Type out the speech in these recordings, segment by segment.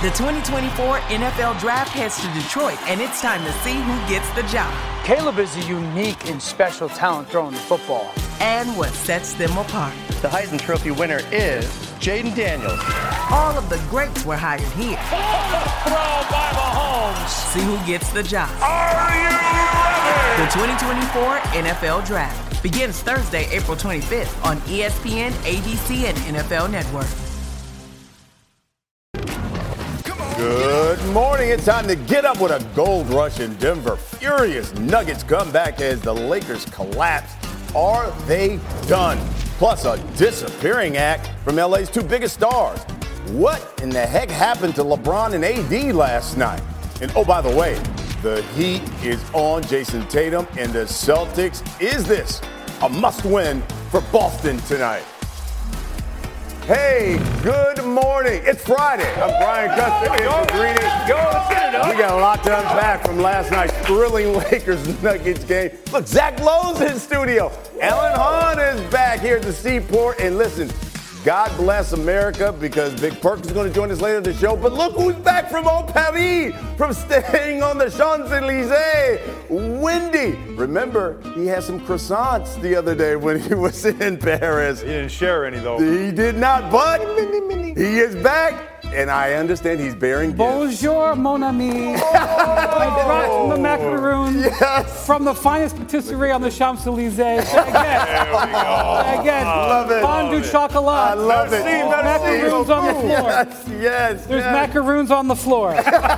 The 2024 NFL Draft heads to Detroit, and it's time to see who gets the job. Caleb is a unique and special talent throwing the football. And what sets them apart. The Heisman Trophy winner is Jaden Daniels. All of the greats were hired here. Throw by Mahomes. See who gets the job. Are you ready? The 2024 NFL Draft begins Thursday, April 25th on ESPN, ABC, and NFL Network. Good morning. It's time to get up with a gold rush in Denver. Furious Nuggets come back as the Lakers collapse. Are they done? Plus a disappearing act from LA's two biggest stars. What in the heck happened to LeBron and AD last night? And oh, by the way, the heat is on Jason Tatum and the Celtics. Is this a must-win for Boston tonight? Hey, good morning. It's Friday. I'm Brian Custon. We got a lot to unpack from last night's thrilling Lakers-Nuggets game. Look, Zach Lowe's in studio. Alan Hahn is back here at the Seaport. And listen, God bless America, because Big Perk is going to join us later in the show. But look who's back from Old Paris, from staying on the Champs-Élysées. Wendy. Remember, he had some croissants the other day when he was in Paris. He didn't share any, though. He did not, but he is back. And I understand he's bearing gifts. Bonjour, mon ami. I brought the macaroons from the finest patisserie on the Champs-Élysées. Again, love it. Fondue chocolat. I love it. Macaroons on the floor. Yes. There's macaroons on the floor.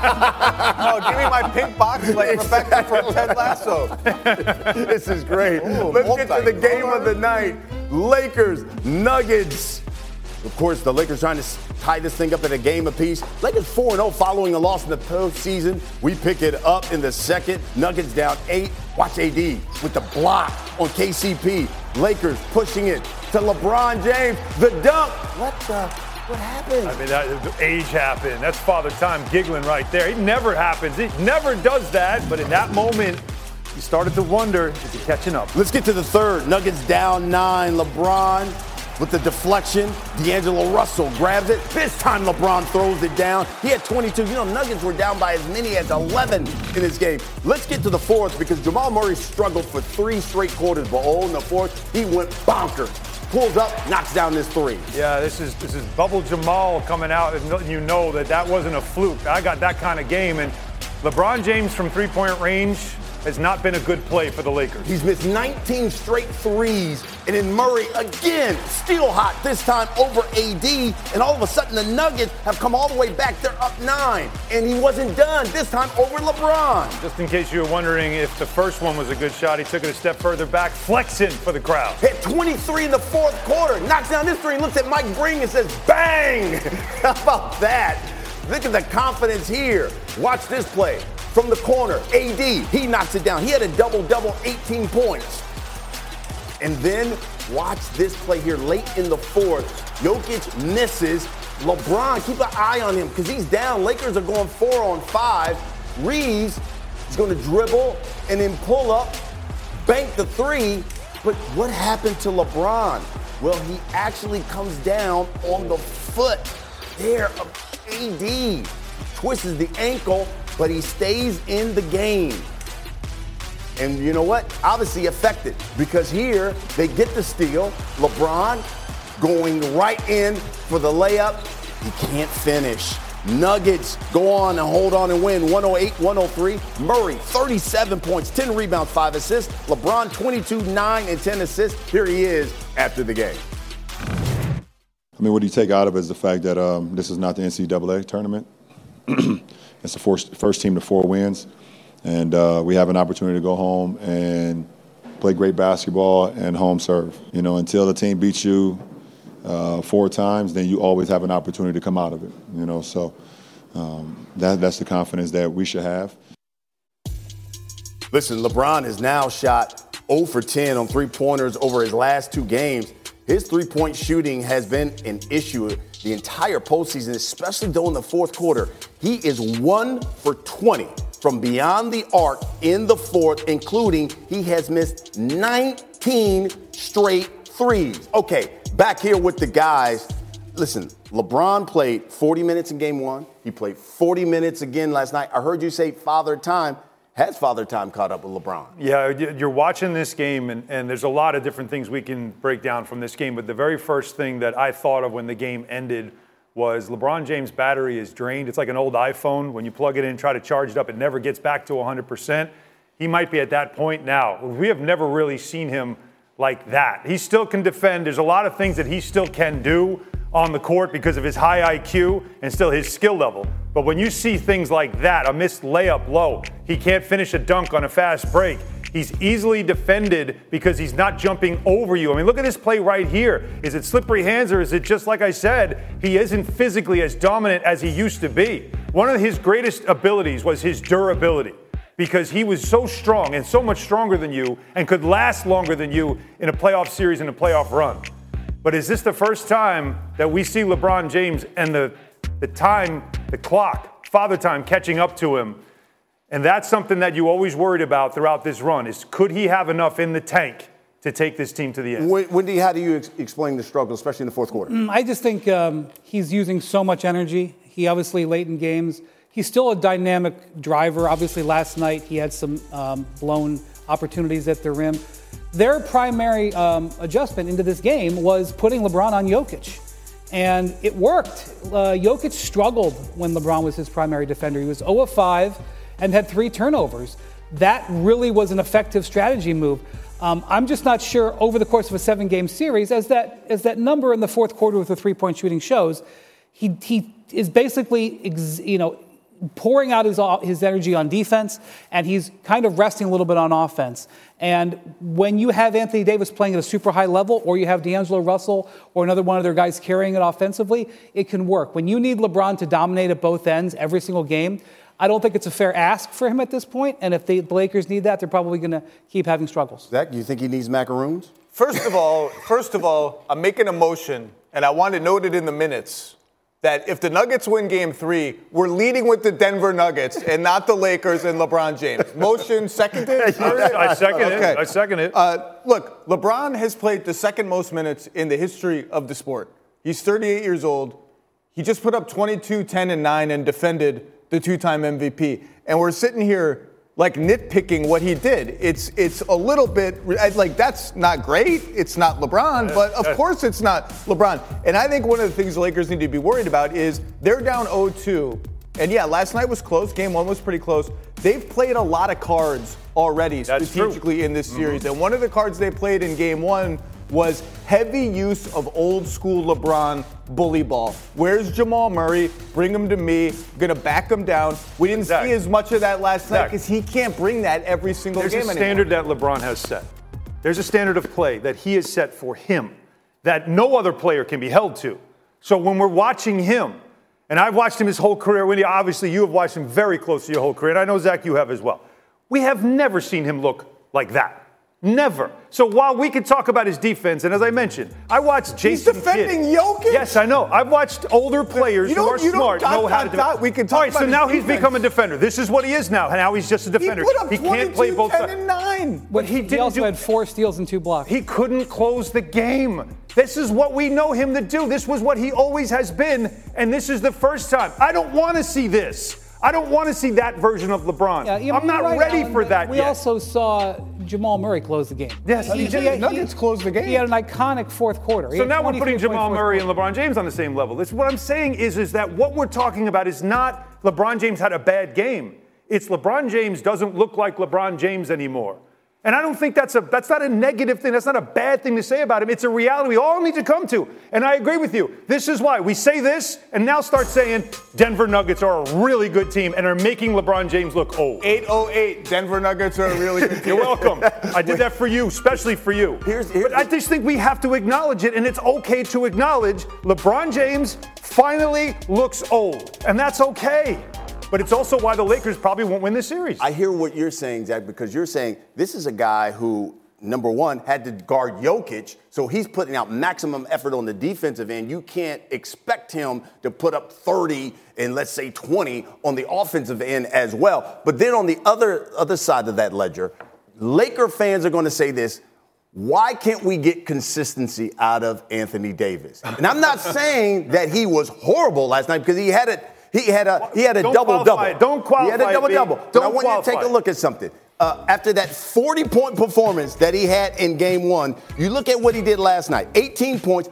Oh, give me my pink box like Rebecca from Ted Lasso. This is great. Let's get to the game of the night. Lakers, Nuggets. Of course, the Lakers trying to tie this thing up at a game apiece. Lakers 4-0 following a loss in the postseason. We pick it up in the second. Nuggets down 8. Watch AD with the block on KCP. Lakers pushing it to LeBron James. The dunk. What happened? I mean, that age happened. That's Father Time giggling right there. It never happens. It never does that. But in that moment, you started to wonder, is he catching up? Let's get to the third. Nuggets down 9. LeBron with the deflection. D'Angelo Russell grabs it. This time LeBron throws it down. He had 22. You know, Nuggets were down by as many as 11 in this game. Let's get to the fourth, because Jamal Murray struggled for 3 straight quarters. But in the fourth, he went bonkers. Pulls up, knocks down this 3. Yeah, this is Bubble Jamal coming out, and you know that wasn't a fluke. I got that kind of game, and LeBron James from three-point range has not been a good play for the Lakers. He's missed 19 straight threes, and then Murray again, still hot, this time over AD, and all of a sudden the Nuggets have come all the way back. They're up 9, and he wasn't done, this time over LeBron. Just in case you were wondering if the first one was a good shot, he took it a step further back, flexing for the crowd. Hit 23 in the fourth quarter, knocks down this 3, looks at Mike Breen and says, bang! How about that? Look at the confidence here. Watch this play. From the corner, AD, he knocks it down. He had a double-double, 18 points. And then watch this play here late in the fourth. Jokic misses. LeBron, keep an eye on him because he's down. Lakers are going 4 on 5. Reeves is going to dribble and then pull up, bank the 3. But what happened to LeBron? Well, he actually comes down on the foot there of AD. Twists the ankle, but he stays in the game. And you know what? Obviously affected, because here they get the steal. LeBron going right in for the layup. He can't finish. Nuggets go on and hold on and win 108-103. Murray, 37 points, 10 rebounds, 5 assists. LeBron, 22, 9, and 10 assists. Here he is after the game. I mean, what you take out of it is the fact that this is not the NCAA tournament. It's the first team to 4 wins, and we have an opportunity to go home and play great basketball and home serve. You know, until the team beats you 4 times, then you always have an opportunity to come out of it. You know, so that's the confidence that we should have. Listen, LeBron has now shot 0 for 10 on 3-pointers over his last 2 games. His 3-point shooting has been an issue the entire postseason, especially though in the fourth quarter. He is 1 for 20 from beyond the arc in the fourth, including he has missed 19 straight threes. Okay, back here with the guys. listen, LeBron played 40 minutes in game one. He played 40 minutes again last night. I heard you say Father Time. Has Father Time caught up with LeBron? Yeah, you're watching this game, and there's a lot of different things we can break down from this game. But the very first thing that I thought of when the game ended was LeBron James' battery is drained. It's like an old iPhone. When you plug it in and try to charge it up, it never gets back to 100%. He might be at that point now. We have never really seen him like that. He still can defend. There's a lot of things that he still can do on the court because of his high IQ and still his skill level. But when you see things like that, a missed layup low, he can't finish a dunk on a fast break. He's easily defended because he's not jumping over you. I mean, look at this play right here. Is it slippery hands or is it just like I said, he isn't physically as dominant as he used to be? One of his greatest abilities was his durability, because he was so strong and so much stronger than you and could last longer than you in a playoff series and a playoff run. But is this the first time that we see LeBron James and the clock, Father Time catching up to him? And that's something that you always worried about throughout this run, is could he have enough in the tank to take this team to the end? Wendy, how do you explain the struggle, especially in the fourth quarter? I just think he's using so much energy. He obviously, late in games, he's still a dynamic driver. Obviously, last night he had some blown opportunities at the rim. Their primary adjustment into this game was putting LeBron on Jokic. And it worked. Jokic struggled when LeBron was his primary defender. He was 0 of 5 and had 3 turnovers. That really was an effective strategy move. I'm just not sure over the course of a 7-game series, as that number in the fourth quarter with the 3-point shooting shows, he is basically, pouring out his energy on defense, and he's kind of resting a little bit on offense. And when you have Anthony Davis playing at a super high level, or you have D'Angelo Russell or another one of their guys carrying it offensively, it can work. When you need LeBron to dominate at both ends every single game, I don't think it's a fair ask for him at this point. And if the Lakers need that, they're probably going to keep having struggles. Zach, do you think he needs macaroons? First of all, I'm making a motion, and I want to note it in the minutes, that if the Nuggets win Game 3, we're leading with the Denver Nuggets and not the Lakers and LeBron James. Motion seconded? I second it. Look, LeBron has played the second most minutes in the history of the sport. He's 38 years old. He just put up 22, 10, and 9 and defended the 2-time MVP. And we're sitting here like nitpicking what he did. It's a little bit, like, that's not great. It's not LeBron, but of course it's not LeBron. And I think one of the things the Lakers need to be worried about is they're down 0-2. And yeah, last night was close. Game 1 was pretty close. They've played a lot of cards already strategically in this series. And one of the cards they played in Game 1 was heavy use of old school LeBron bully ball. Where's Jamal Murray? Bring him to me. Gonna back him down. We didn't see as much of that last night because he can't bring that every single game anymore. There's a standard that LeBron has set. There's a standard of play that he has set for him that no other player can be held to. So when we're watching him, and I've watched him his whole career, Wendy, obviously you have watched him very close to your whole career, and I know, Zach, you have as well. We have never seen him look like that. Never. So while we could talk about his defense, and as I mentioned, I watched Jason Kidd. He's defending Jokic? Yes, I know. I've watched older players who are smart, know how to defend. We can talk All right, about so now his he's become a defender. This is what he is now. Now he's just a defender. He put up 22, can't play both 10, sides. and 9. But he also had 4 steals and 2 blocks. He couldn't close the game. This is what we know him to do. This was what he always has been, and this is the first time. I don't want to see this. I don't want to see that version of LeBron. Yeah, I'm not ready for that yet. We yet. also saw Jamal Murray close the game. Yes, Nuggets closed the game. He had an iconic fourth quarter. So now we're putting Jamal Murray and LeBron James on the same level. What I'm saying is that what we're talking about is not LeBron James had a bad game. It's LeBron James doesn't look like LeBron James anymore. And I don't think that's not a negative thing. That's not a bad thing to say about him. It's a reality we all need to come to. And I agree with you. This is why we say this and now start saying Denver Nuggets are a really good team and are making LeBron James look old. 808. Denver Nuggets are a really good team. You're welcome. I did that for you, especially for you. But I just think we have to acknowledge it, and it's okay to acknowledge LeBron James finally looks old. And that's okay. But it's also why the Lakers probably won't win this series. I hear what you're saying, Zach, because you're saying this is a guy who, number one, had to guard Jokic, so he's putting out maximum effort on the defensive end. You can't expect him to put up 30 and, let's say, 20 on the offensive end as well. But then on the other side of that ledger, Laker fans are going to say this: Why can't we get consistency out of Anthony Davis? And I'm not saying that he was horrible last night because he had a double-double. Don't qualify. He had a double-double. But I want you to take a look at something. After that 40-point performance that he had in game one, you look at what he did last night. 18 points,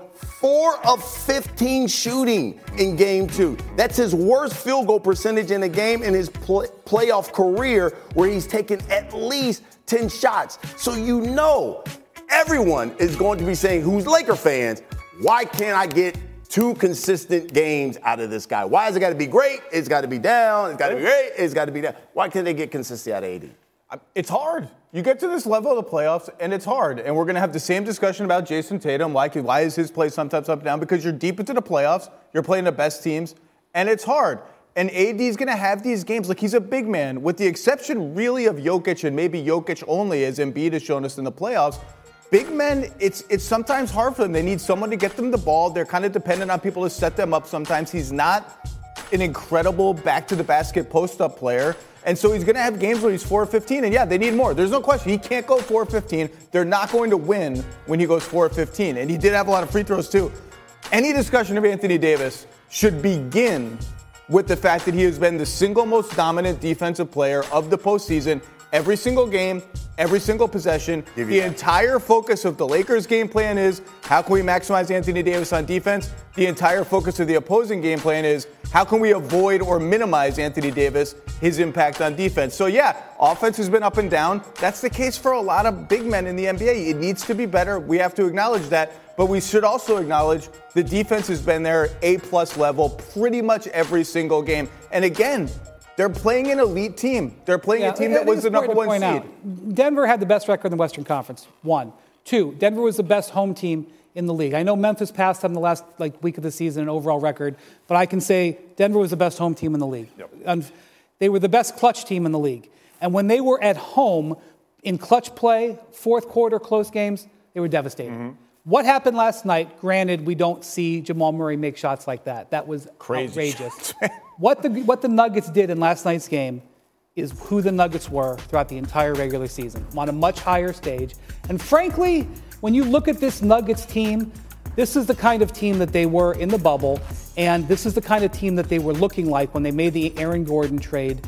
4 of 15 shooting in game two. That's his worst field goal percentage in a game in his playoff career where he's taken at least 10 shots. So you know everyone is going to be saying, who's Laker fans, why can't I get 2 consistent games out of this guy? Why has it got to be great? It's got to be down. It's got to be great. It's got to be down. Why can't they get consistency out of AD? It's hard. You get to this level of the playoffs, and it's hard. And we're going to have the same discussion about Jason Tatum. Why is his play sometimes up and down? Because you're deep into the playoffs. You're playing the best teams, and it's hard. And AD is going to have these games. Like, he's a big man, with the exception really of Jokic and maybe Jokic only, as Embiid has shown us in the playoffs. Big men, it's sometimes hard for them. They need someone to get them the ball. They're kind of dependent on people to set them up sometimes. He's not an incredible back-to-the-basket post-up player. And so he's going to have games where he's 4 of 15. And, yeah, they need more. There's no question. He can't go 4 of 15. They're not going to win when he goes 4 of 15. And he did have a lot of free throws, too. Any discussion of Anthony Davis should begin with the fact that he has been the single most dominant defensive player of the postseason. Every single game, every single possession. The entire focus of the Lakers' game plan is how can we maximize Anthony Davis on defense? The entire focus of the opposing game plan is how can we avoid or minimize Anthony Davis, his impact on defense? So, yeah, offense has been up and down. That's the case for a lot of big men in the NBA. It needs to be better. We have to acknowledge that. But we should also acknowledge the defense has been there A-plus level pretty much every single game. And again, they're playing an elite team. They're playing a team that was the number one seed. Denver had the best record in the Western Conference, 1. 2, Denver was the best home team in the league. I know Memphis passed them the last week of the season in overall record, but I can say Denver was the best home team in the league. Yep. They were the best clutch team in the league. And when they were at home in clutch play, fourth quarter close games, they were devastating. Mm-hmm. What happened last night, granted, we don't see Jamal Murray make shots like that. That was crazy. Outrageous. What the Nuggets did in last night's game is who the Nuggets were throughout the entire regular season, on a much higher stage. And frankly, when you look at this Nuggets team, this is the kind of team that they were in the bubble, and this is the kind of team that they were looking like when they made the Aaron Gordon trade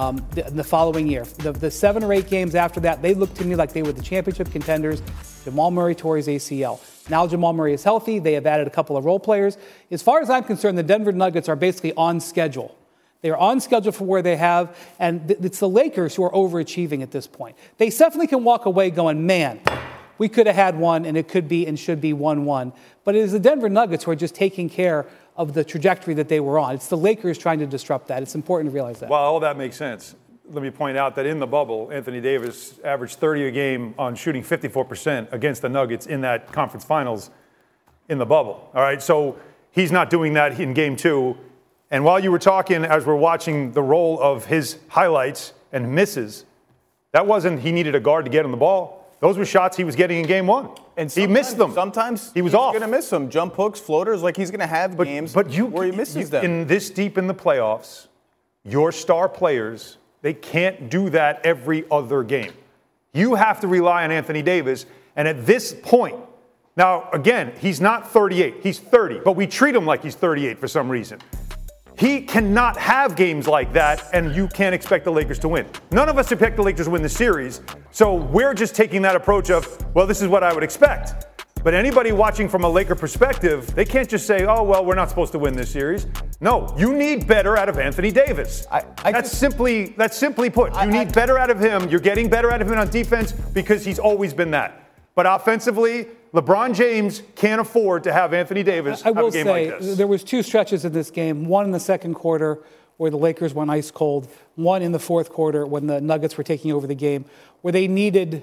the following year. The 7 or 8 games after that, they looked to me like they were the championship contenders. Jamal Murray tore his ACL. Now Jamal Murray is healthy. They have added a couple of role players. As far as I'm concerned, the Denver Nuggets are basically on schedule. They are on schedule for where they have, and it's the Lakers who are overachieving at this point. They definitely can walk away going, man, we could have had one, and it could be and should be 1-1. But it is the Denver Nuggets who are just taking care of the trajectory that they were on. It's the Lakers trying to disrupt that. It's important to realize that. Well, all that makes sense. Let me point out that in the bubble, Anthony Davis averaged 30 a game on shooting 54% against the Nuggets in that conference finals in the bubble. All right, so he's not doing that in game 2. And while you were talking, as we're watching the roll of his highlights and misses, that wasn't he needed a guard to get him the ball. Those were shots he was getting in game 1. And he missed them. Sometimes he was off. He's going to miss them. Jump hooks, floaters, like he's going to have games where he misses them. In this deep in the playoffs, your star players, they can't do that every other game. You have to rely on Anthony Davis. And at this point, now, again, he's not 38. He's 30. But we treat him like he's 38 for some reason. He cannot have games like that, and you can't expect the Lakers to win. None of us expect the Lakers to win the series. So we're just taking that approach of, well, this is what I would expect. But anybody watching from a Laker perspective, they can't just say, oh, well, we're not supposed to win this series. No, you need better out of Anthony Davis. That's simply put. You need better out of him. You're getting better out of him on defense because he's always been that. But offensively, LeBron James can't afford to have Anthony Davis have a game like this. There was 2 stretches in this game, one in the second quarter where the Lakers went ice cold, one in the fourth quarter when the Nuggets were taking over the game, where they needed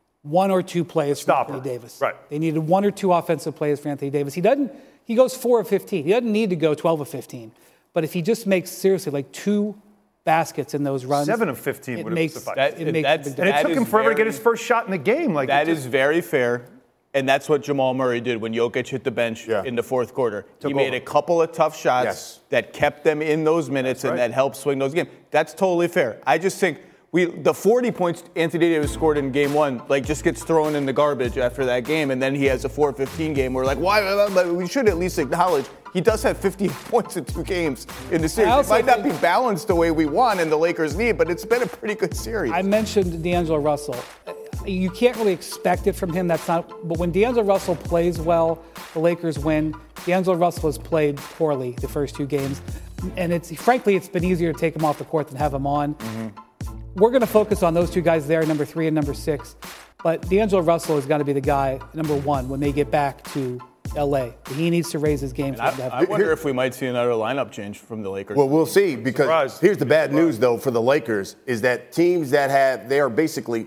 1 or 2 plays for Anthony Davis. Right. They needed 1 or 2 offensive plays for Anthony Davis. He goes 4 of 15. He doesn't need to go 12 of 15. But if he just makes, seriously, 2 baskets in those runs. 7 of 15 would have sufficed. And it took him forever to get his first shot in the game. That is very fair. And that's what Jamal Murray did when Jokic hit the bench in the fourth quarter. He made a couple of tough shots that kept them in those minutes and that helped swing those games. That's totally fair. I just think The 40 points Anthony Davis scored in game one, like, just gets thrown in the garbage after that game, and then he has a 4-15 game. We're like, why? But we should at least acknowledge he does have 50 points in 2 games in the series. It might not be balanced the way we want and the Lakers need, but it's been a pretty good series. I mentioned D'Angelo Russell. You can't really expect it from him. But when D'Angelo Russell plays well, the Lakers win. D'Angelo Russell has played poorly the first 2 games, and frankly, it's been easier to take him off the court than have him on. Mm-hmm. We're going to focus on those 2 guys there, number 3 and number 6. But D'Angelo Russell is going to be the guy, number 1, when they get back to L.A. He needs to raise his game. I wonder if we might see another lineup change from the Lakers. Well, we'll see, because here's the bad news, though, for the Lakers, is that teams they are basically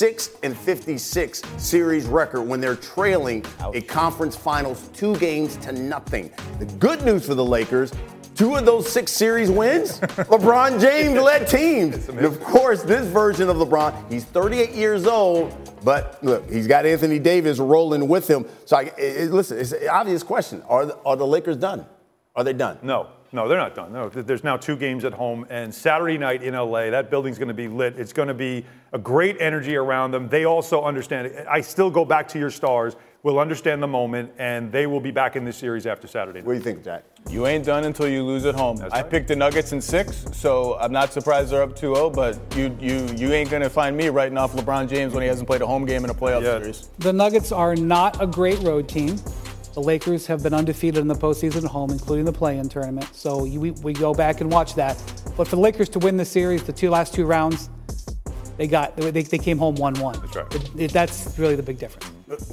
6-56 series record when they're trailing a conference finals 2 games to nothing. The good news for the Lakers, 2 of those 6 series wins, LeBron James led teams. And of course, this version of LeBron, he's 38 years old, but look, he's got Anthony Davis rolling with him. So listen, it's an obvious question. Are the Lakers done? Are they done? No, they're not done. No, there's now 2 games at home, and Saturday night in LA, that building's going to be lit. It's going to be a great energy around them. They also understand it. I still go back to your stars. Will understand the moment, and they will be back in this series after Saturday night. What do you think, Jack? You ain't done until you lose at home. I picked the Nuggets in 6, so I'm not surprised they're up 2-0, but you ain't going to find me writing off LeBron James when he hasn't played a home game in a playoff series. The Nuggets are not a great road team. The Lakers have been undefeated in the postseason at home, including the play-in tournament, so we go back and watch that. But for the Lakers to win the series, the last two rounds, they came home 1-1. That's right. That's really the big difference.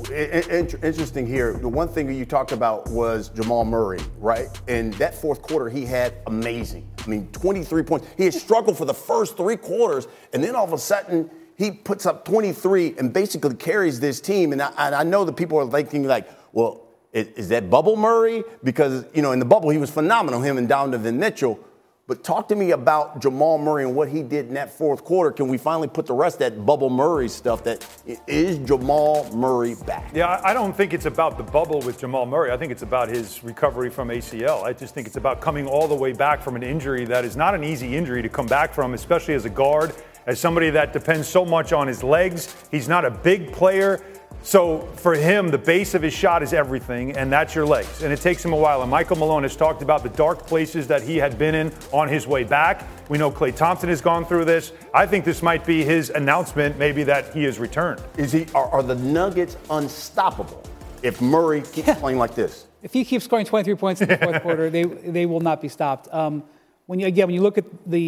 Interesting here. The one thing that you talked about was Jamal Murray, right? And that fourth quarter, he had amazing. 23 points. He had struggled for the first 3 quarters, and then all of a sudden, he puts up 23 and basically carries this team. And I know that people are thinking like, well, is that bubble Murray? Because, in the bubble, he was phenomenal, him and Donovan Mitchell. But talk to me about Jamal Murray and what he did in that fourth quarter. Can we finally put the rest of that bubble Murray stuff? Is Jamal Murray back? Yeah, I don't think it's about the bubble with Jamal Murray. I think it's about his recovery from ACL. I just think it's about coming all the way back from an injury that is not an easy injury to come back from, especially as a guard, as somebody that depends so much on his legs. He's not a big player. So for him, the base of his shot is everything, and that's your legs. And it takes him a while. And Michael Malone has talked about the dark places that he had been in on his way back. We know Klay Thompson has gone through this. I think this might be his announcement, maybe, that he has returned. Are the Nuggets unstoppable if Murray keeps playing like this? If he keeps scoring 23 points in the fourth quarter, they will not be stopped. When you look at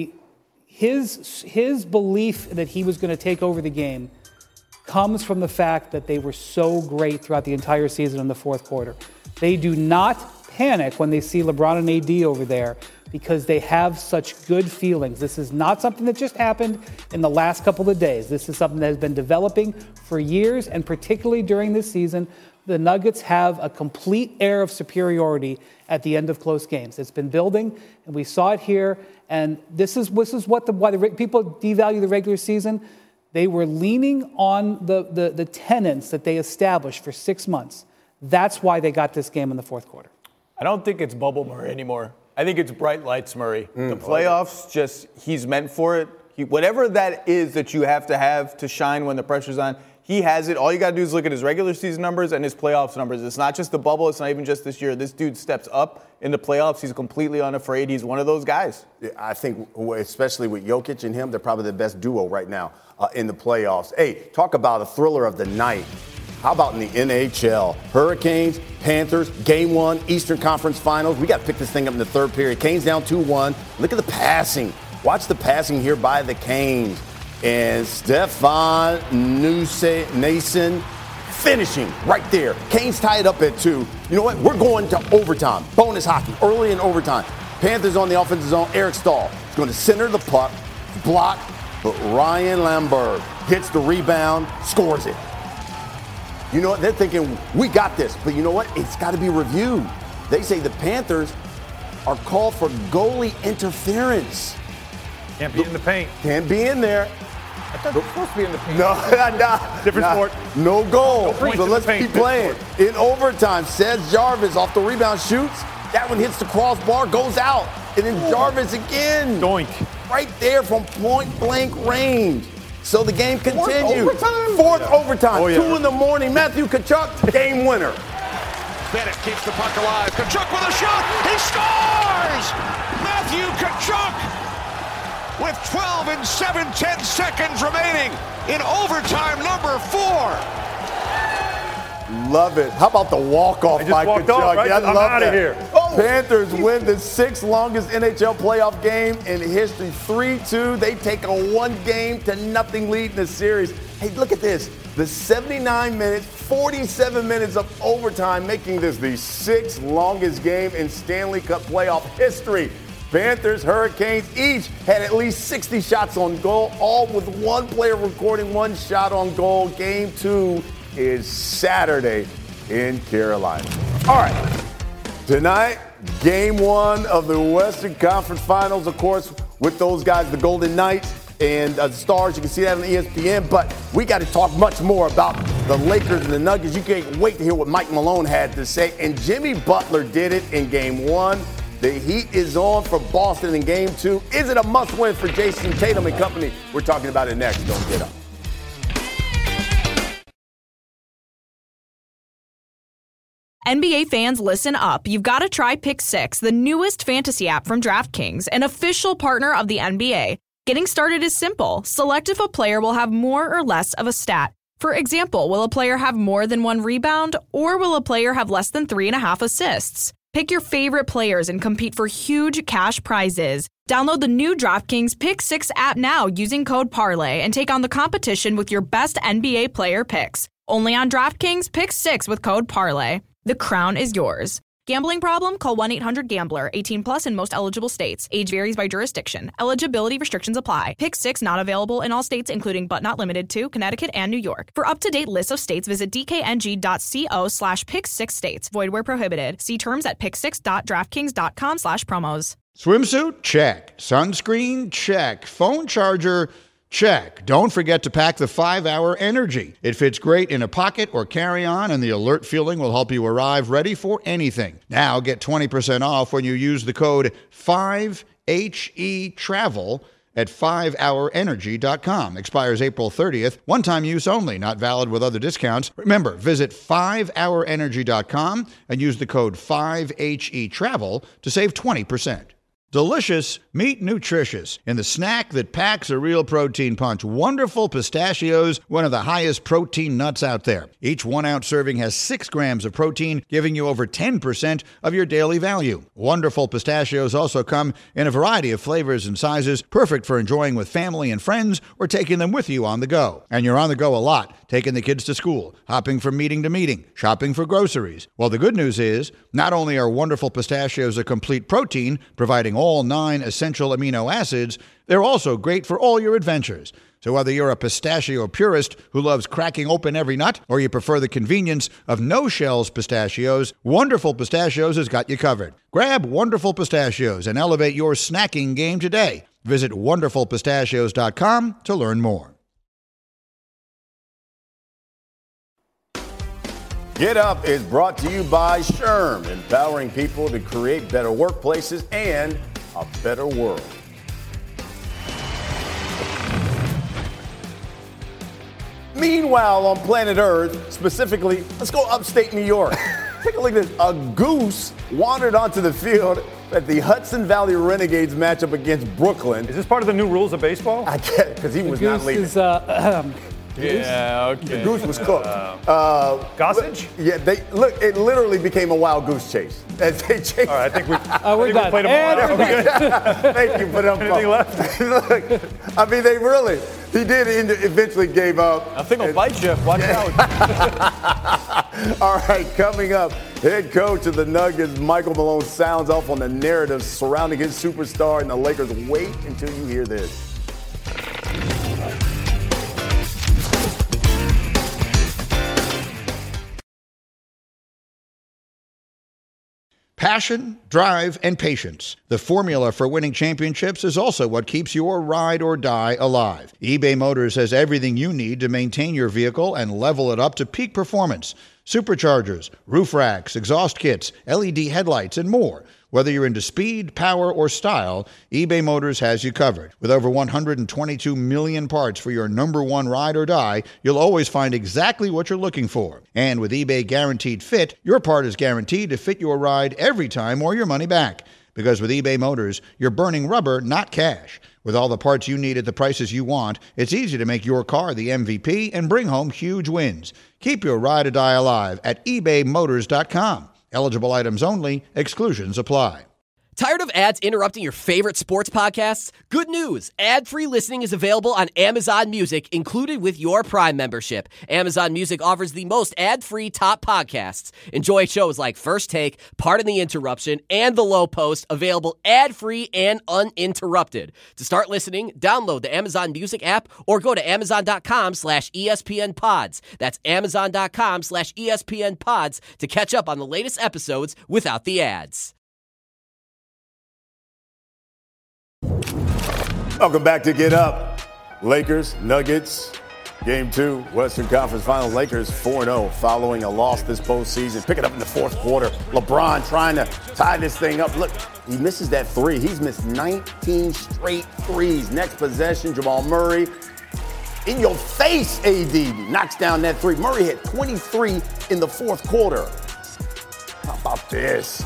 his belief that he was going to take over the game comes from the fact that they were so great throughout the entire season in the fourth quarter. They do not panic when they see LeBron and AD over there because they have such good feelings. This is not something that just happened in the last couple of days. This is something that has been developing for years, and particularly during this season, the Nuggets have a complete air of superiority at the end of close games. It's been building, and we saw it here, and this is why the people devalue the regular season. They were leaning on the tenets that they established for 6 months. That's why they got this game in the fourth quarter. I don't think it's bubble Murray anymore. I think it's bright lights Murray. The playoffs, he's meant for it. Whatever that is that you have to shine when the pressure's on, he has it. All you got to do is look at his regular season numbers and his playoffs numbers. It's not just the bubble. It's not even just this year. This dude steps up in the playoffs. He's completely unafraid. He's one of those guys. I think, especially with Jokic and him, they're probably the best duo right now in the playoffs. Hey, talk about a thriller of the night. How about in the NHL? Hurricanes, Panthers, Game 1, Eastern Conference Finals. We got to pick this thing up in the third period. Canes down 2-1. Look at the passing. Watch the passing here by the Canes. And Stefan Nason finishing right there. Canes tie it up at 2. You know what? We're going to overtime. Bonus hockey, early in overtime. Panthers on the offensive zone. Eric Stahl is going to center the puck, block, but Ryan Lamberg hits the rebound, scores it. You know what? They're thinking, we got this. But you know what? It's got to be reviewed. They say the Panthers are called for goalie interference. Can't be in the paint. Can't be in there. I thought they were supposed to be in the paint. No. Different sport. No goal. No So let's keep playing. In overtime, Seth Jarvis off the rebound shoots. That one hits the crossbar, goes out. And then Jarvis again. Doink. Right there from point-blank range. So the game continues. Fourth overtime. Oh, yeah. 2 in the morning. Matthew Tkachuk, game winner. Bennett keeps the puck alive. Tkachuk with a shot. He scores! Matthew Tkachuk with 12 and 7/10 seconds remaining in overtime number 4. Love it. How about the walk-off I just by walked Tkachuk? off, right? Yeah, I I'm love outta that. here. Panthers win the 6th longest NHL playoff game in history, 3-2. They take a 1-0 lead in the series. Hey, look at this. The 79 minutes, 47 minutes of overtime, making this the 6th longest game in Stanley Cup playoff history. Panthers, Hurricanes each had at least 60 shots on goal, all with one player recording 1 shot on goal. Game 2 is Saturday in Carolina. All right, tonight, game 1 of the Western Conference Finals, of course, with those guys, the Golden Knights and the Stars. You can see that on ESPN, but we got to talk much more about the Lakers and the Nuggets. You can't wait to hear what Mike Malone had to say, and Jimmy Butler did it in game 1. The heat is on for Boston in game 2. Is it a must-win for Jason Tatum and company? We're talking about it next. Don't get up. NBA fans, listen up. You've got to try Pick 6, the newest fantasy app from DraftKings, an official partner of the NBA. Getting started is simple. Select if a player will have more or less of a stat. For example, will a player have more than 1 rebound, or will a player have less than 3.5 assists? Pick your favorite players and compete for huge cash prizes. Download the new DraftKings Pick 6 app now using code PARLAY and take on the competition with your best NBA player picks. Only on DraftKings Pick 6 with code PARLAY. The crown is yours. Gambling problem? Call 1-800-GAMBLER. 18 plus in most eligible states. Age varies by jurisdiction. Eligibility restrictions apply. Pick 6 not available in all states, including but not limited to Connecticut and New York. For up-to-date lists of states, visit dkng.co/pick6states. Void where prohibited. See terms at pick6.draftkings.com/promos. Swimsuit? Check. Sunscreen? Check. Phone charger? Check. Don't forget to pack the 5-Hour Energy. It fits great in a pocket or carry-on, and the alert feeling will help you arrive ready for anything. Now get 20% off when you use the code 5HETRAVEL at 5hourenergy.com. Expires April 30th. One-time use only. Not valid with other discounts. Remember, visit 5hourenergy.com and use the code 5HETRAVEL to save 20%. Delicious, meet nutritious. In the snack that packs a real protein punch, Wonderful Pistachios, one of the highest protein nuts out there. Each 1-ounce serving has 6 grams of protein, giving you over 10% of your daily value. Wonderful Pistachios also come in a variety of flavors and sizes, perfect for enjoying with family and friends or taking them with you on the go. And you're on the go a lot, taking the kids to school, hopping from meeting to meeting, shopping for groceries. Well, the good news is, not only are Wonderful Pistachios a complete protein, providing all 9 essential amino acids, they're also great for all your adventures. So whether you're a pistachio purist who loves cracking open every nut, or you prefer the convenience of no-shells pistachios, Wonderful Pistachios has got you covered. Grab Wonderful Pistachios and elevate your snacking game today. Visit wonderfulpistachios.com to learn more. Get Up is brought to you by SHRM, empowering people to create better workplaces and a better world. Meanwhile, on planet Earth, specifically, let's go upstate New York. Take a look at this. A goose wandered onto the field at the Hudson Valley Renegades matchup against Brooklyn. Is this part of the new rules of baseball? I get because he was not leaving. Yeah, okay. The goose was cooked. Gossage? Yeah, it literally became a wild goose chase. As they chased. All right, I think we're done. played them all. Thank you for that. Anything left? Look, I mean, he did eventually gave up. I think I'll bite you. Watch out. All right, coming up, head coach of the Nuggets, Michael Malone, sounds off on the narrative surrounding his superstar and the Lakers. Wait until you hear this. Passion, drive, and patience. The formula for winning championships is also what keeps your ride or die alive. eBay Motors has everything you need to maintain your vehicle and level it up to peak performance. Superchargers, roof racks, exhaust kits, LED headlights, and more. Whether you're into speed, power, or style, eBay Motors has you covered. With over 122 million parts for your number one ride or die, you'll always find exactly what you're looking for. And with eBay Guaranteed Fit, your part is guaranteed to fit your ride every time or your money back. Because with eBay Motors, you're burning rubber, not cash. With all the parts you need at the prices you want, it's easy to make your car the MVP and bring home huge wins. Keep your ride or die alive at ebaymotors.com. Eligible items only. Exclusions apply. Tired of ads interrupting your favorite sports podcasts? Good news. Ad-free listening is available on Amazon Music, included with your Prime membership. Amazon Music offers the most ad-free top podcasts. Enjoy shows like First Take, Pardon the Interruption, and The Low Post, available ad-free and uninterrupted. To start listening, download the Amazon Music app or go to amazon.com/ESPN Pods. That's amazon.com/ESPN Pods to catch up on the latest episodes without the ads. Welcome back to Get Up. Lakers, Nuggets, Game 2, Western Conference Finals. Lakers 4-0 following a loss this postseason. Pick it up in the fourth quarter. LeBron trying to tie this thing up. Look, he misses that three. He's missed 19 straight threes. Next possession, Jamal Murray. In your face, AD knocks down that three. Murray hit 23 in the fourth quarter. How about this?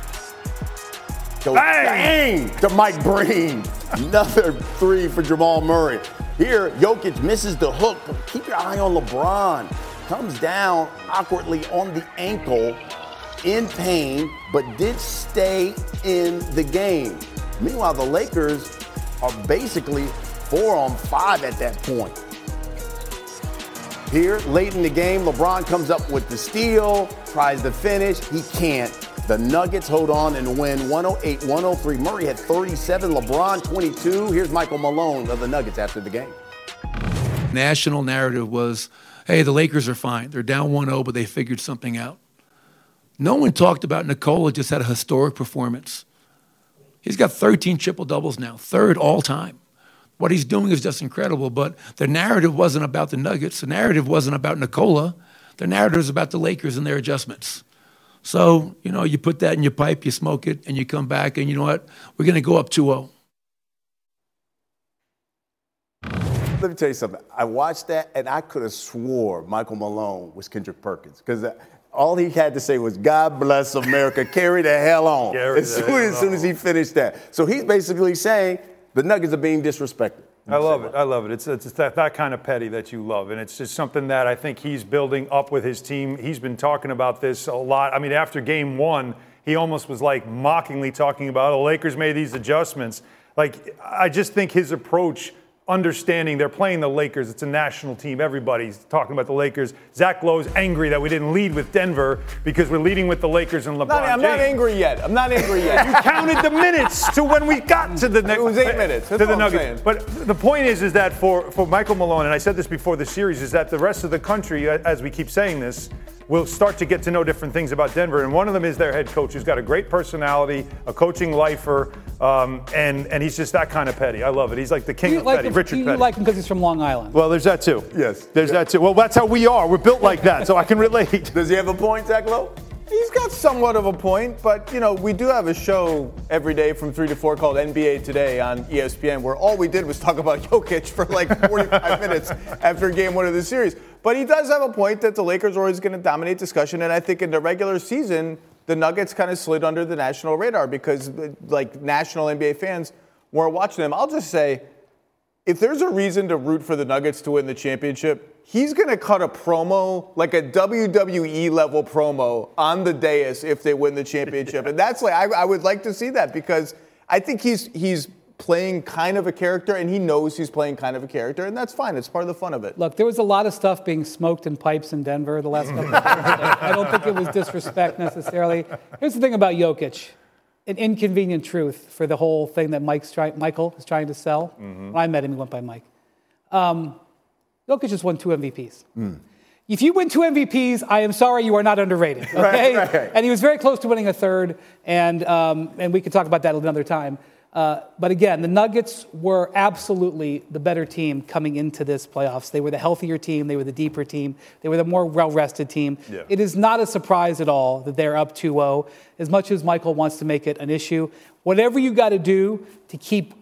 Go bang to Mike Breen. Another three for Jamal Murray. Here, Jokic misses the hook, but keep your eye on LeBron. Comes down awkwardly on the ankle, in pain, but did stay in the game. Meanwhile, the Lakers are basically 4-on-5 at that point. Here, late in the game, LeBron comes up with the steal, tries to finish. He can't. The Nuggets hold on and win 108-103. Murray had 37, LeBron 22. Here's Michael Malone of the Nuggets after the game. National narrative was, hey, the Lakers are fine. They're down 1-0, but they figured something out. No one talked about Nikola just had a historic performance. He's got 13 triple-doubles now, third all time. What he's doing is just incredible, but the narrative wasn't about the Nuggets. The narrative wasn't about Nikola. The narrative is about the Lakers and their adjustments. So, you put that in your pipe, you smoke it, and you come back, and you know what? We're going to go up 2-0. Let me tell you something. I watched that, and I could have swore Michael Malone was Kendrick Perkins, because all he had to say was, God bless America, carry the hell on, as soon as he finished that. So he's basically saying the Nuggets are being disrespected. I love it. I love it. It's that kind of petty that you love. And it's just something that I think he's building up with his team. He's been talking about this a lot. I mean, after game one, he almost was like mockingly talking about, the Lakers made these adjustments. Like, I just think his approach, understanding they're playing the Lakers, it's a national team. Everybody's talking about the Lakers. Zach Lowe's angry that we didn't lead with Denver because we're leading with the Lakers and LeBron James. I'm not angry yet. You counted the minutes to when we got to the It was 8 minutes. That's to the all I'm Nuggets. saying. But the point is that for Michael Malone, and I said this before the series, is that the rest of the country, as we keep saying this, will start to get to know different things about Denver. And one of them is their head coach, who's got a great personality, a coaching lifer, and he's just that kind of petty. I love it. He's like the king of petty, Richard Petty. You like him because he's from Long Island. Well, there's that too. Yes. There's that too. Well, that's how we are. We're built like that, so I can relate. Does he have a point, Zach Lowe? He's got somewhat of a point, but, we do have a show every day from 3 to 4 called NBA Today on ESPN, where all we did was talk about Jokic for like 45 minutes after game one of the series. But he does have a point that the Lakers are always going to dominate discussion, and I think in the regular season, the Nuggets kind of slid under the national radar because, national NBA fans weren't watching them. I'll just say, if there's a reason to root for the Nuggets to win the championship, he's going to cut a promo, like a WWE-level promo, on the dais if they win the championship. And that's I would like to see that because I think he's playing kind of a character, and he knows he's playing kind of a character, and that's fine. It's part of the fun of it. Look, there was a lot of stuff being smoked in pipes in Denver the last couple of days. I don't think it was disrespect necessarily. Here's the thing about Jokic. An inconvenient truth for the whole thing that Michael is trying to sell. When I met him, he went by Mike. Jokic just won 2 MVPs. If you win 2 MVPs, I am sorry, you are not underrated. Okay, right. And he was very close to winning a third, and we could talk about that another time. But again, the Nuggets were absolutely the better team coming into this playoffs. They were the healthier team. They were the deeper team. They were the more well-rested team. Yeah. It is not a surprise at all that they're up 2-0. As much as Michael wants to make it an issue, whatever you got to do to keep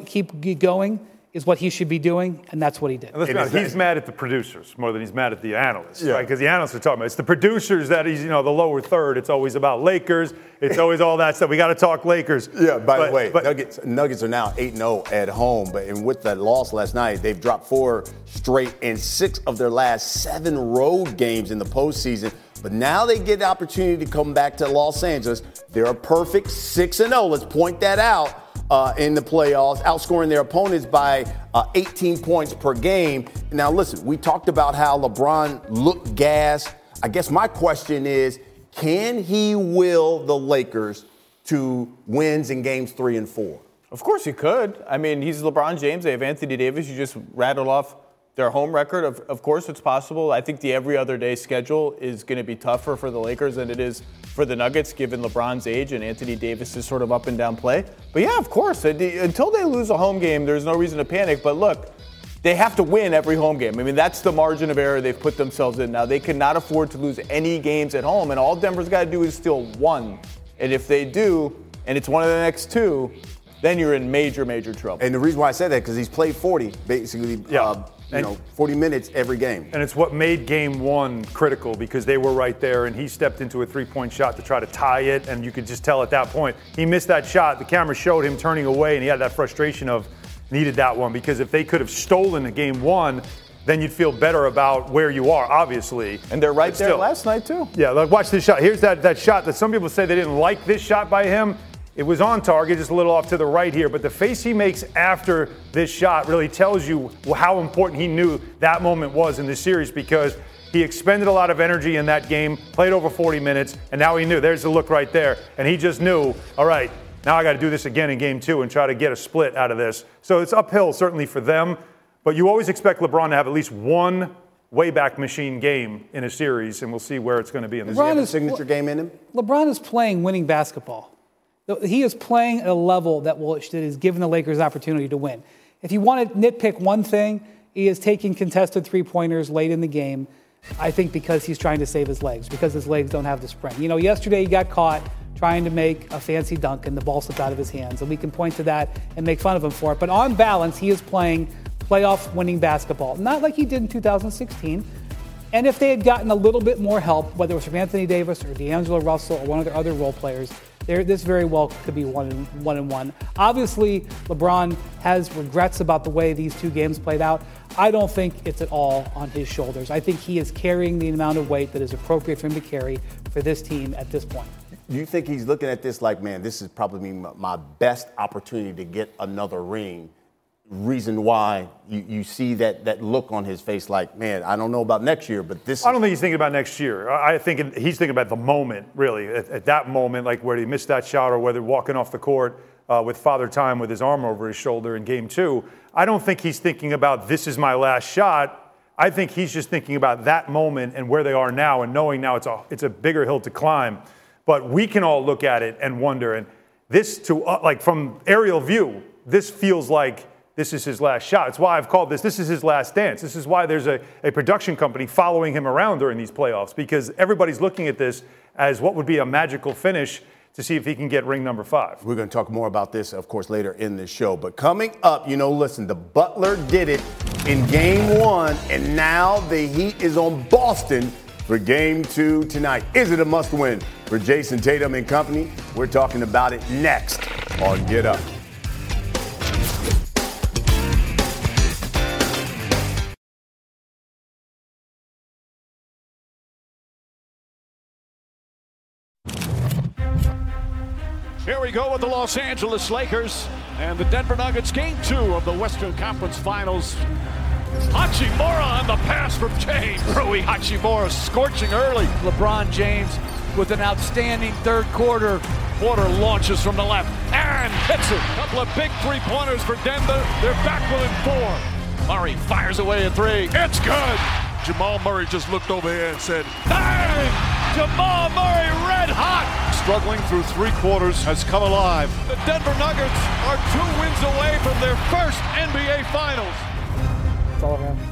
going is what he should be doing, and that's what he did. He's mad at the producers more than he's mad at the analysts, right? Because the analysts are talking about it's the producers that he's, the lower third. It's always about Lakers. It's always all that stuff. We got to talk Lakers. Yeah. By the way, Nuggets are now 8-0 at home, and with that loss last night, they've dropped 4 straight in 6 of their last 7 road games in the postseason. But now they get the opportunity to come back to Los Angeles. They're a perfect 6-0. Let's point that out. In the playoffs, outscoring their opponents by 18 points per game. Now, listen, we talked about how LeBron looked gassed. I guess my question is, can he will the Lakers to wins in games 3 and 4? Of course he could. I mean, he's LeBron James. They have Anthony Davis. You just rattled off their home record. Of course it's possible. I think the every other day schedule is going to be tougher for the Lakers than it is for the Nuggets, given LeBron's age and Anthony Davis' sort of up and down play. But yeah, of course, until they lose a home game, there's no reason to panic. But look, they have to win every home game. I mean, that's the margin of error they've put themselves in now. They cannot afford to lose any games at home, and all Denver's got to do is steal 1. And if they do, and it's one of the next 2, then you're in major, major trouble. And the reason why I said that, because he's played 40, basically, 40 minutes every game. And it's what made game 1 critical, because they were right there, and he stepped into a 3-point shot to try to tie it, and you could just tell at that point he missed that shot. The camera showed him turning away, and he had that frustration of needed that one, because if they could have stolen the game 1, then you'd feel better about where you are, obviously. And they're right there last night, too. Yeah, like, watch this shot. Here's that shot that some people say they didn't like this shot by him. It was on target, just a little off to the right here, but the face he makes after this shot really tells you how important he knew that moment was in this series, because he expended a lot of energy in that game, played over 40 minutes, and now he knew. There's the look right there. And he just knew, all right, now I got to do this again in game 2 and try to get a split out of this. So it's uphill, certainly, for them, but you always expect LeBron to have at least one way-back machine game in a series, and we'll see where it's going to be in this. Does he have a signature game in him? LeBron is playing winning basketball. He is playing at a level that is giving the Lakers an opportunity to win. If you want to nitpick one thing, he is taking contested three-pointers late in the game, I think because he's trying to save his legs, because his legs don't have the spring. Yesterday he got caught trying to make a fancy dunk and the ball slipped out of his hands, and we can point to that and make fun of him for it. But on balance, he is playing playoff winning basketball, not like he did in 2016. And if they had gotten a little bit more help, whether it was from Anthony Davis or D'Angelo Russell or one of their other role players, this very well could be 1-1. Obviously, LeBron has regrets about the way these 2 games played out. I don't think it's at all on his shoulders. I think he is carrying the amount of weight that is appropriate for him to carry for this team at this point. Do you think he's looking at this like, man, this is probably my best opportunity to get another ring? Reason why you see that look on his face like, man, I don't know about next year, but this. I don't think he's thinking about next year. I think he's thinking about the moment, really, at that moment, like where he missed that shot or whether walking off the court with Father Time with his arm over his shoulder in game 2. I don't think he's thinking about this is my last shot. I think he's just thinking about that moment and where they are now and knowing now it's a bigger hill to climb. But we can all look at it and wonder. And this, from aerial view, this feels like this is his last shot. It's why I've called this is his last dance. This is why there's a production company following him around during these playoffs, because everybody's looking at this as what would be a magical finish to see if he can get ring number 5. We're going to talk more about this, of course, later in the show. But coming up, listen, the Butler did it in game 1, and now the heat is on Boston for game 2 tonight. Is it a must-win for Jason Tatum and company? We're talking about it next on Get Up. Here we go with the Los Angeles Lakers and the Denver Nuggets, game 2 of the Western Conference Finals. Hachimura on the pass from James. Rui Hachimura scorching early. LeBron James with an outstanding third quarter. Porter launches from the left and hits it. Couple of big three-pointers for Denver. They're back within 4. Murray fires away a 3. It's good. Jamal Murray just looked over here and said, bang! Jamal Murray red hot. Struggling through 3 quarters, has come alive. The Denver Nuggets are 2 wins away from their first NBA Finals. That's all I have.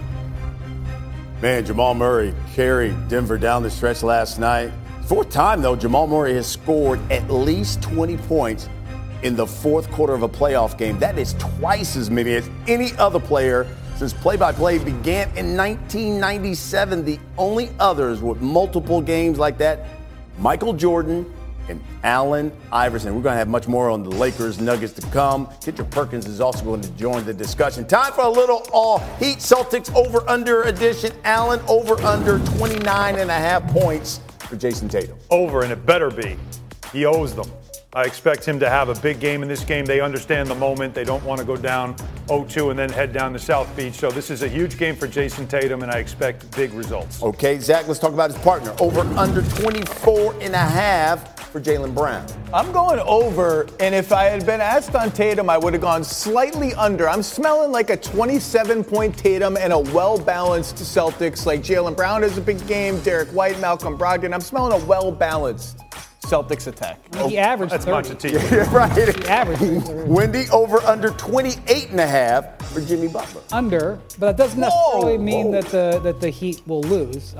Man, Jamal Murray carried Denver down the stretch last night. Fourth time, though, Jamal Murray has scored at least 20 points in the fourth quarter of a playoff game. That is twice as many as any other player since play-by-play began in 1997. The only others with multiple games like that, Michael Jordan and Allen Iverson. We're going to have much more on the Lakers Nuggets to come. Kendrick Perkins is also going to join the discussion. Time for a little all-heat Celtics over-under edition. Allen over-under 29.5 points for Jason Tatum. Over, and it better be. He owes them. I expect him to have a big game in this game. They understand the moment. They don't want to go down 0-2 and then head down to South Beach. So this is a huge game for Jason Tatum, and I expect big results. Okay, Zach, let's talk about his partner. Over under 24.5 for Jaylen Brown. I'm going over, and if I had been asked on Tatum, I would have gone slightly under. I'm smelling like a 27-point Tatum and a well-balanced Celtics. Like Jaylen Brown has a big game, Derek White, Malcolm Brogdon. I'm smelling a well-balanced Celtics attack. He averaged That's 30. Montevideo. Yeah, right. He averaged 30. Wendy, over under 28.5 for Jimmy Butler. Under, but that doesn't necessarily mean that the Heat will lose.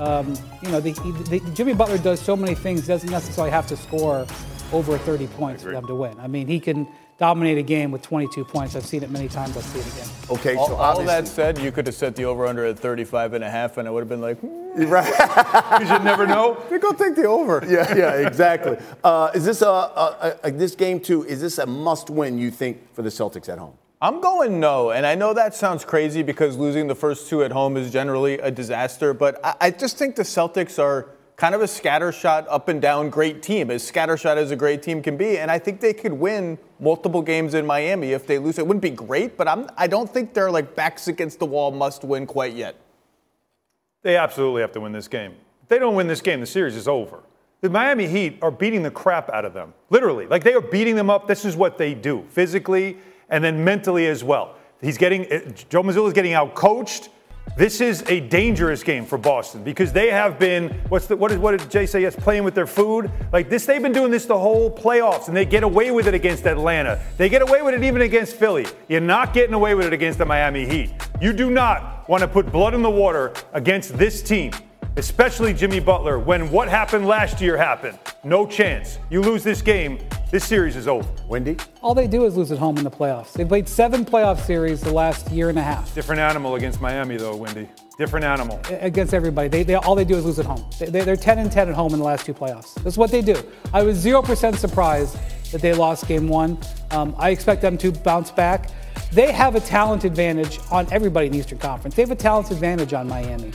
Jimmy Butler does so many things. He doesn't necessarily have to score over 30 points for them to win. I mean, he can dominate a game with 22 points. I've seen it many times. I'll see it again. Okay, so all that said, you could have set the over-under at 35.5, and I would have been like, right. Because you never know. Go take the over. Yeah, exactly. Is this this game too? Is this a must-win? You think for the Celtics at home? I'm going no, and I know that sounds crazy because losing the first 2 at home is generally a disaster, but I just think the Celtics are kind of a scattershot, up and down great team, as scattershot as a great team can be, and I think they could win multiple games in Miami if they lose. It wouldn't be great, but I don't think they're like backs against the wall must win quite yet. They absolutely have to win this game. If they don't win this game, the series is over. The Miami Heat are beating the crap out of them. Literally. Like, they are beating them up. This is what they do, physically and then mentally as well. Joe Mazzulla is getting out-coached. This is a dangerous game for Boston because they have been, what did Jay say? Yes, playing with their food. Like this, they've been doing this the whole playoffs, and they get away with it against Atlanta. They get away with it even against Philly. You're not getting away with it against the Miami Heat. You do not want to put blood in the water against this team, especially Jimmy Butler, when what happened last year happened. No chance. You lose this game, this series is over. Wendy? All they do is lose at home in the playoffs. They've played 7 playoff series the last year and a half. Different animal against Miami, though, Wendy. Different animal. Against everybody. All they do is lose at home. They're 10-10 at home in the last 2 playoffs. That's what they do. I was 0% surprised that they lost game 1. I expect them to bounce back. They have a talent advantage on everybody in the Eastern Conference. They have a talent advantage on Miami.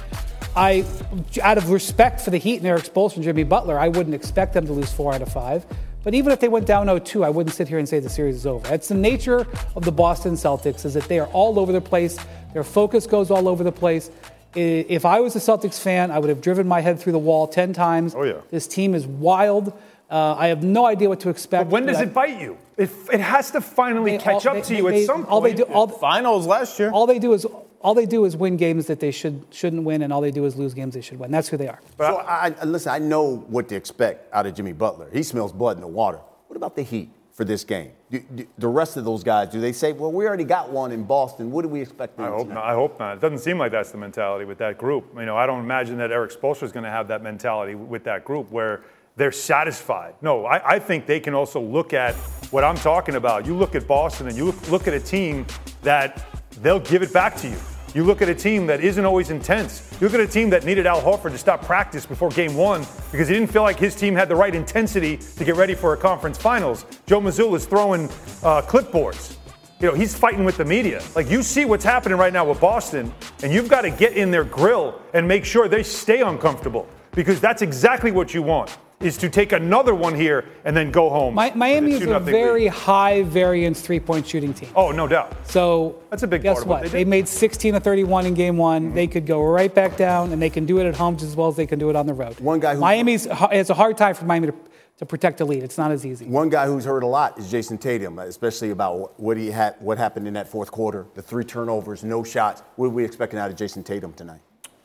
Out of respect for the Heat and their expulsion from Jimmy Butler, I wouldn't expect them to lose 4 out of 5. But even if they went down 0-2, I wouldn't sit here and say the series is over. That's the nature of the Boston Celtics, is that they are all over the place. Their focus goes all over the place. If I was a Celtics fan, I would have driven my head through the wall 10 times. Oh, yeah. This team is wild. I have no idea what to expect. But when does it bite you? It has to finally catch up to you at some point. Finals last year. All they do is win games that they shouldn't win, and all they do is lose games they should win. That's who they are. So, listen, I know what to expect out of Jimmy Butler. He smells blood in the water. What about the Heat for this game? The rest of those guys, do they say, well, we already got one in Boston. What do we expect? I hope not. It doesn't seem like that's the mentality with that group. I don't imagine that Eric Spoelstra is going to have that mentality with that group where they're satisfied. No, I think they can also look at what I'm talking about. You look at Boston and you look at a team that they'll give it back to you. You look at a team that isn't always intense. You look at a team that needed Al Horford to stop practice before game 1 because he didn't feel like his team had the right intensity to get ready for a conference finals. Joe Mazzulla is throwing clipboards. He's fighting with the media. Like, you see what's happening right now with Boston, and you've got to get in their grill and make sure they stay uncomfortable because that's exactly what you want, is to take another one here and then go home. Miami is a very high variance three-point shooting team. Oh, no doubt. So that's a big guess part of what? what They made 16 of 31 in game 1. Mm-hmm. They could go right back down, and they can do it at home just as well as they can do it on the road. It's a hard time for Miami to protect the lead. It's not as easy. One guy who's heard a lot is Jason Tatum, especially about what happened in that fourth quarter, the 3 turnovers, no shots. What are we expecting out of Jason Tatum tonight?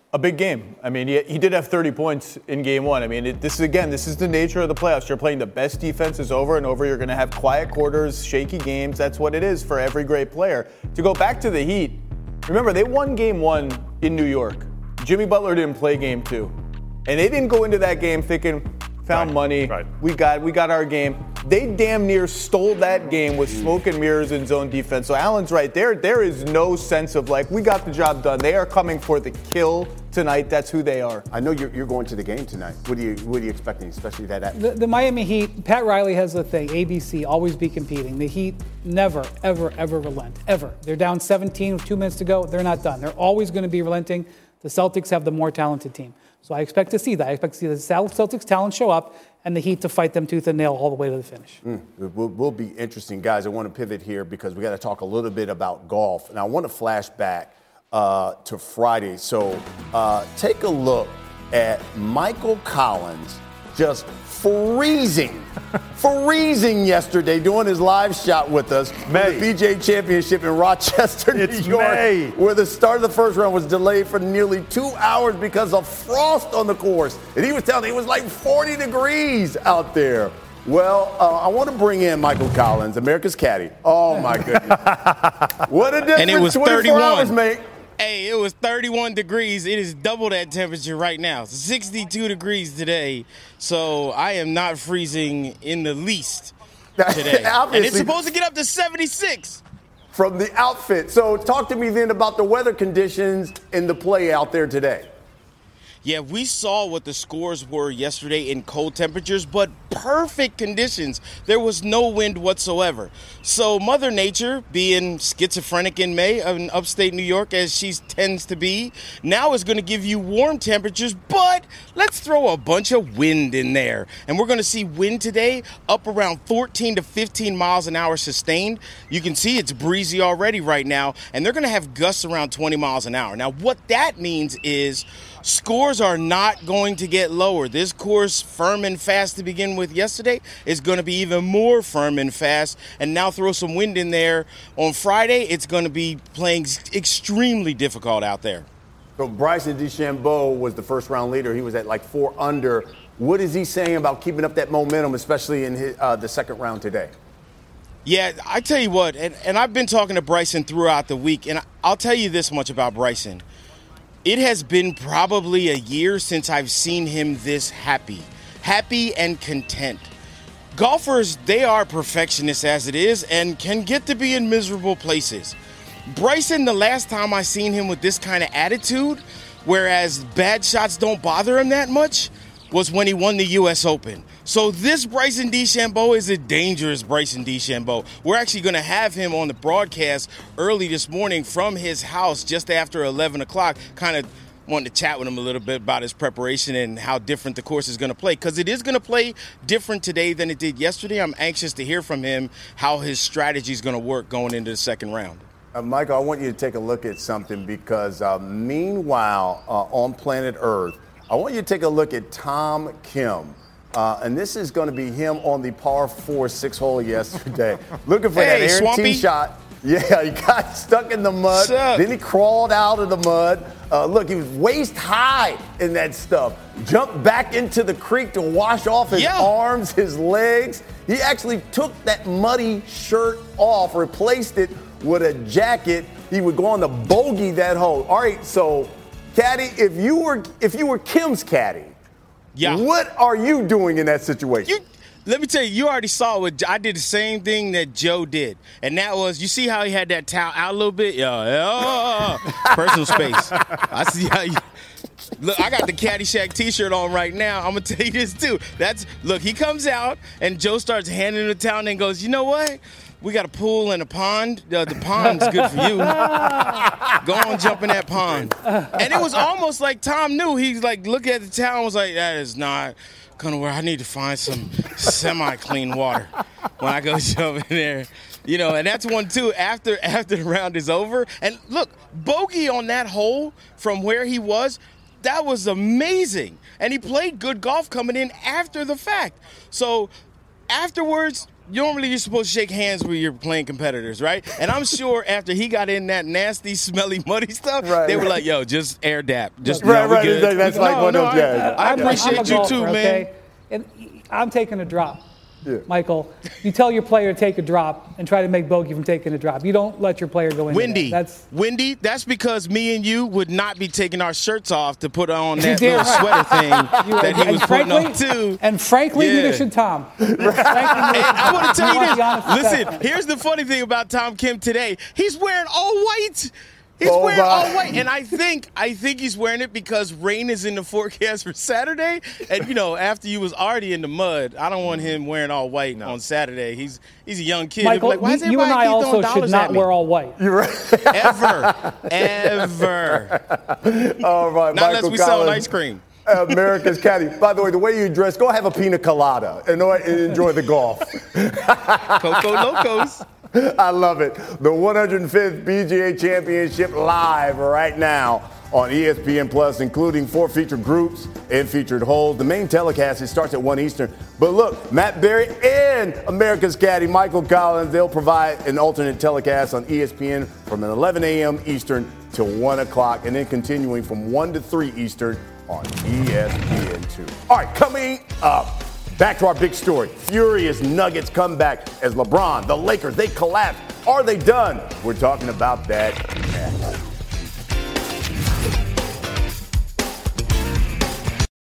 a big game. I mean, he did have 30 points in game one. I mean, this is the nature of the playoffs. You're playing the best defenses over and over. You're going to have quiet quarters, shaky games. That's what it is for every great player. To go back to the Heat, remember, they won game one in New York. Jimmy Butler didn't play game two. And they didn't go into that game thinking, found money, we got our game. They damn near stole that game with smoke and mirrors in zone defense. So Allen's right there. There is no sense of like, we got the job done. They are coming for the kill tonight. That's who they are. I know you're going to the game tonight. What are you expecting, especially that? The Miami Heat, Pat Riley has a thing, ABC, always be competing. The Heat never, ever, ever relent, ever. They're down 17 with 2 minutes to go. They're not done. They're always going to be relenting. The Celtics have the more talented team. So I expect to see that. I expect to see the Celtics talent show up and the Heat to fight them tooth and nail all the way to the finish. It will be interesting. Guys, I want to pivot here because we got to talk a little bit about golf. And I want to flash back to Friday. So take a look at Michael Collins just freezing yesterday doing his live shot with us. The PGA Championship in Rochester, New York, where the start of the first round was delayed for nearly 2 hours because of frost on the course. And he was telling me it was like 40 degrees out there. Well, I want to bring in Michael Collins, America's caddy. Oh, my goodness. What a difference. And it was 24 hours, mate. Hey, it was 31 degrees. It is double that temperature right now. 62 degrees today. So I am not freezing in the least today. And it's supposed to get up to 76. From the outfit. So talk to me then about the weather conditions in the play out there today. Yeah, we saw what the scores were yesterday in cold temperatures, but perfect conditions. There was no wind whatsoever. So Mother Nature, being schizophrenic in May in upstate New York, as she tends to be, now is going to give you warm temperatures, but let's throw a bunch of wind in there. And we're going to see wind today up around 14 to 15 miles an hour sustained. You can see it's breezy already right now, and they're going to have gusts around 20 miles an hour. Now, what that means is scores are not going to get lower. This course, firm and fast to begin with yesterday, is going to be even more firm and fast. And now throw some wind in there. On Friday, it's going to be playing extremely difficult out there. So Bryson DeChambeau was the first round leader. He was at like 4 under. What is he saying about keeping up that momentum, especially in the second round today? Yeah, I tell you what, and I've been talking to Bryson throughout the week, and I'll tell you this much about Bryson. It has been probably a year since I've seen him this happy and content. Golfers, they are perfectionists as it is and can get to be in miserable places. Bryson, the last time I seen him with this kind of attitude, whereas bad shots don't bother him that much, was when he won the U.S. Open. So this Bryson DeChambeau is a dangerous Bryson DeChambeau. We're actually going to have him on the broadcast early this morning from his house just after 11 o'clock, kind of wanted to chat with him a little bit about his preparation and how different the course is going to play, because it is going to play different today than it did yesterday. I'm anxious to hear from him how his strategy is going to work going into the second round. Michael, I want you to take a look at something because meanwhile on planet Earth, I want you to take a look at Tom Kim. And this is going to be him on the par 4 6-hole yesterday. Looking for that errant tee shot. Yeah, he got stuck in the mud. Then he crawled out of the mud. Look, he was waist high in that stuff. Jumped back into the creek to wash off his arms, his legs. He actually took that muddy shirt off, replaced it with a jacket. He would go on the bogey that hole. All right, so, caddy, if you were Kim's caddy, what are you doing in that situation? Let me tell you, you already saw what I did. The same thing that Joe did, and that was, you see how he had that towel out a little bit? Personal space. I see how you. Look, I got the Caddyshack T-shirt on right now. I'm gonna tell you this too. Look, he comes out and Joe starts handing the towel and goes, you know what? We got a pool and a pond. The pond's good for you. Go on, jump in that pond. And it was almost like Tom knew. He's like, look at the towel and was like, that is not gonna work. I need to find some semi-clean water when I go jump in there. You know, and that's one too. After the round is over, and look, bogey on that hole from where he was, that was amazing. And he played good golf coming in after the fact. So afterwards, Normally, you're supposed to shake hands with your playing competitors, right? And I'm sure after he got in that nasty, smelly, muddy stuff, they were like, "Yo, just air dap, just right." Good. That's like one of those guys. I appreciate you golfer, too, man. Okay? And I'm taking a drop. Yeah. Michael, you tell your player to take a drop and try to make bogey from taking a drop. You don't let your player go in. Wendy, that's because me and you would not be taking our shirts off to put on that little sweater thing that he was putting on too. And frankly, neither should Tom. I want to tell you this. Listen, here's the funny thing about Tom Kim today. He's wearing all white. He's wearing all white, and I think he's wearing it because rain is in the forecast for Saturday. And after you was already in the mud, I don't want him wearing all white on Saturday. He's a young kid. Michael, like, why is you and I also should not wear all white. You're right. Ever. All right, not unless we sell ice cream. America's caddy. By the way, the way you dress, go have a pina colada and enjoy the golf. Coco Locos. I love it. The 105th PGA Championship live right now on ESPN Plus, including 4 featured groups and featured holes. The main telecast, it starts at 1 Eastern. But look, Matt Berry and America's caddy, Michael Collins, they'll provide an alternate telecast on ESPN from 11 a.m. Eastern till 1 o'clock, and then continuing from 1 to 3 Eastern on ESPN2. All right, coming up. Back to our big story. Furious Nuggets comeback as LeBron, the Lakers, they collapse. Are they done? We're talking about that now.